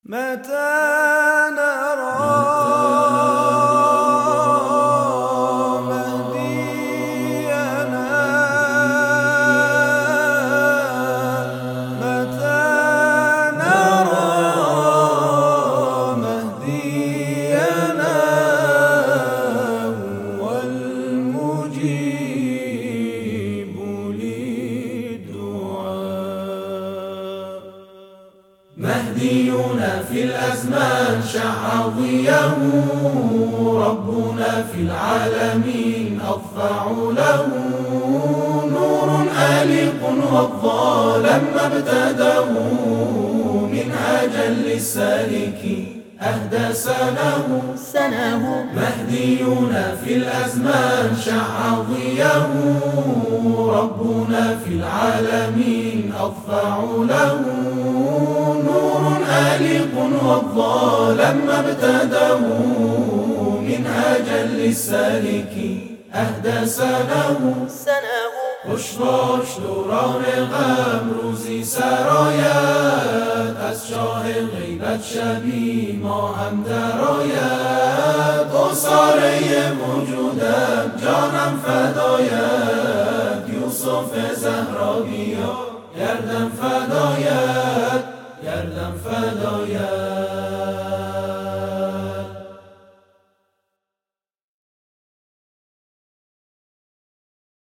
متى نرى مهدينا؟ متى نرى مهدينا؟ هو المجيب للدعاء. مهدينا في الأزمان شع ضياه، ربنا في العالمين أضفع له. نور آلق والظلام ابتداه، منهاجا للسالكين أهدى سناه. مهدينا في الأزمان شع ضياه، ربنا في العالمين أضفع له. نور آلق والظلام ابتداه، منهاجا للسالكين أهدى سناه. هشدار دوران غم روزی سرایت، از شاه غیبت شبی ما هم درآید. گساره موجودم جانم فدایت، یوسف زهرا بیا گردم فدایت.